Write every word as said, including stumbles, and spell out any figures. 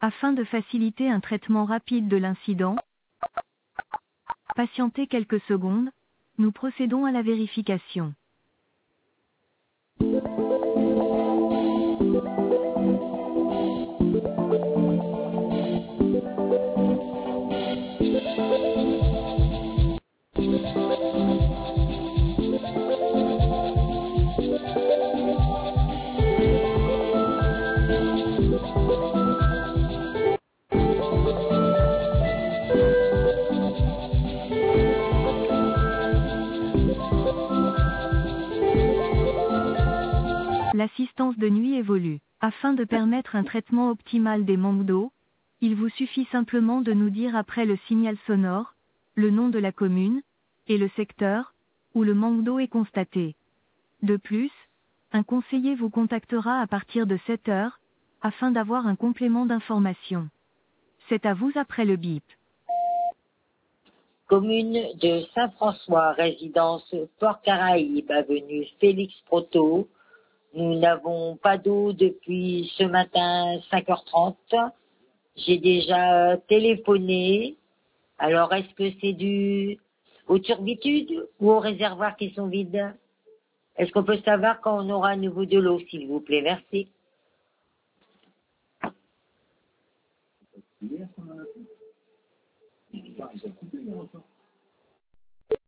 Afin de faciliter un traitement rapide de l'incident, patientez quelques secondes, nous procédons à la vérification. L'assistance de nuit évolue. Afin de permettre un traitement optimal des manques d'eau, il vous suffit simplement de nous dire après le signal sonore, le nom de la commune, et le secteur, où le manque d'eau est constaté. De plus, un conseiller vous contactera à partir de sept heures, afin d'avoir un complément d'information. C'est à vous après le bip. Commune de Saint-François, résidence Port-Caraïbe, avenue Félix Proto. Nous n'avons pas d'eau depuis ce matin cinq heures trente. J'ai déjà téléphoné. Alors, est-ce que c'est dû aux turbitudes ou aux réservoirs qui sont vides? Est-ce qu'on peut savoir quand on aura à nouveau de l'eau, s'il vous plaît? Merci. Hier, on a...